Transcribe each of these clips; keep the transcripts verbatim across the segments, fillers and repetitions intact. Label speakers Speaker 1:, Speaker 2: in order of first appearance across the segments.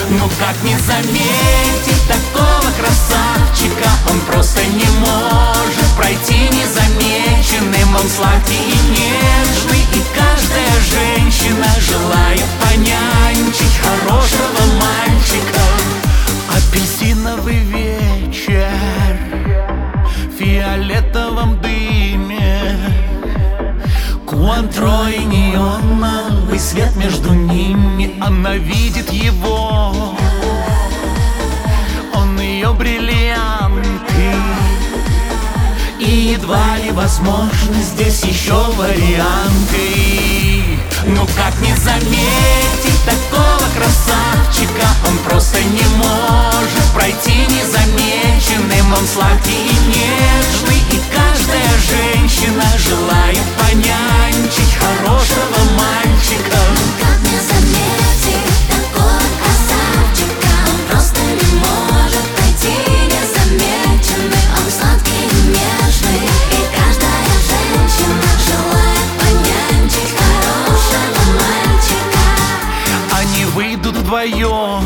Speaker 1: Ну как не заметить такого красавчика? Он просто не может пройти незамеченным. Он сладкий и нежный, и каждая женщина желает понянчить хорошего мальчика.
Speaker 2: Апельсиновый вечер в фиолетовом дыме, Куантро и неоновый свет между ними. Она видит его, он ее бриллианты, и едва ли возможно здесь еще варианты.
Speaker 1: Ну как не заметить такого красавчика? Он просто не может пройти незамеченным. Он сладкий и нежный, и каждая женщина желает понянчить хорошего мальчика.
Speaker 3: Ну как не заметить такого красавчика? Он просто не может пройти незамеченным. Он сладкий и нежный, и каждая женщина желает понянчить хорошего мальчика.
Speaker 2: Они выйдут вдвоем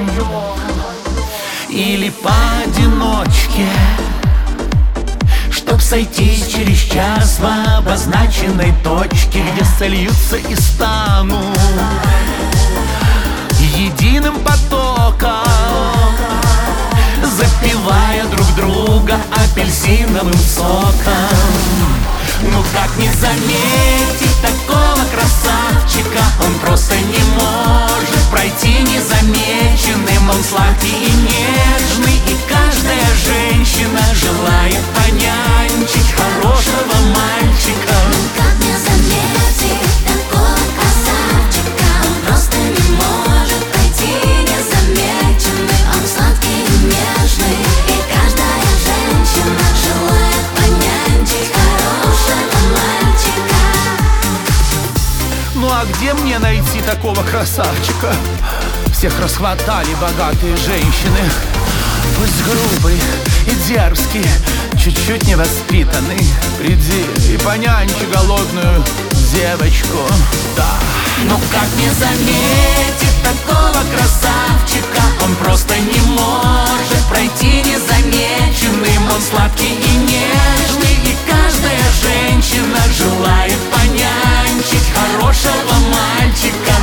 Speaker 2: или поодиночке, чтоб сойтись через час в обозначенной точке, где сольются и станут единым потоком, запивая друг друга апельсиновым соком.
Speaker 1: Ну как не заметить такого красавчика? Он просто не может пройти незамеченным. Он сладкий и нежный, и каждая женщина желает понянчить хорошего мальчика.
Speaker 3: Ну как не заметить такого красавчика? Он просто не может пройти незамеченным. Он сладкий и нежный, и каждая женщина желает понянчить хорошего мальчика.
Speaker 2: Ну а где мне найти такого красавчика? Всех расхватали богатые женщины. Пусть грубый и дерзкий, чуть-чуть невоспитанный, приди и понянчи голодную девочку. Да.
Speaker 1: Ну как не заметить такого красавчика? Он просто не может пройти незамеченным. Он сладкий и нежный, и каждая женщина желает понянчить хорошего мальчика.